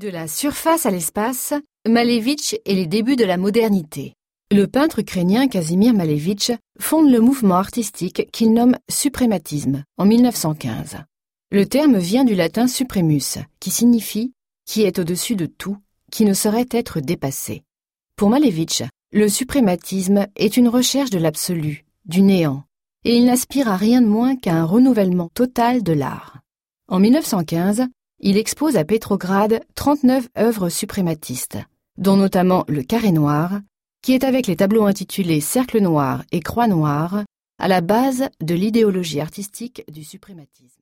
De la surface à l'espace, Malevich et les débuts de la modernité. Le peintre ukrainien Kazimir Malevich fonde le mouvement artistique qu'il nomme suprématisme en 1915. Le terme vient du latin supremus, qui signifie « qui est au-dessus de tout, qui ne saurait être dépassé ». Pour Malevich, le suprématisme est une recherche de l'absolu, du néant, et il n'aspire à rien de moins qu'à un renouvellement total de l'art. En 1915, il expose à Petrograd 39 œuvres suprématistes, dont notamment le Carré noir, qui est avec les tableaux intitulés Cercle noir et Croix noire, à la base de l'idéologie artistique du suprématisme.